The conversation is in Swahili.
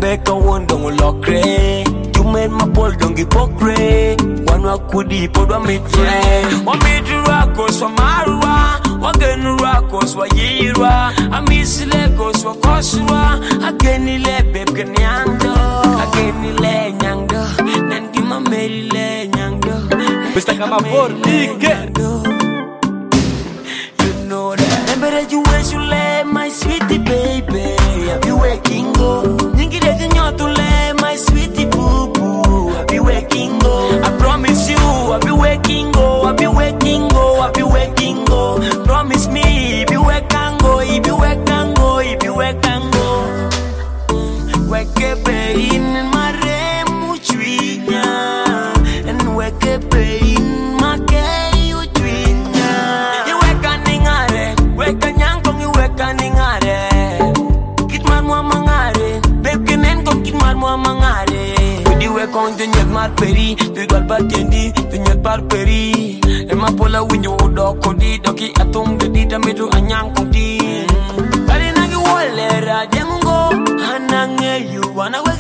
make a one don't lokre. You made my ball don't give pokre. One wa kudi podwa mitre. Wa midra so marwa. Wa genura so yirwa. Amisile so koswa. Agenile beb kenyando. Agenile nyando. Nangi mamerile nyando. Questa chiama Formiche. You know that. Remember you wish you let my sweetie baby. I be waking go. Ningi de nyotule my sweetie boo boo. I be waking go. I promise you I be waking go. I be waking go. I be waking go. Promise me be waking go. I be waking go. I be waking go. Wake up in my remuchwinya and wake up in my gay utwinya. You wake up ningare, wake up nyankong you wake up ningare. Kitman mo mangare, babe kenen kong kitman mo mangare. Di wake on the nyat mar peri, di dal batendi, di nyat par peri. E ma pola winyo udoko di doki atung di damidu anyang kong di. Kali nagi wole ra dengo, hanange you wanna wake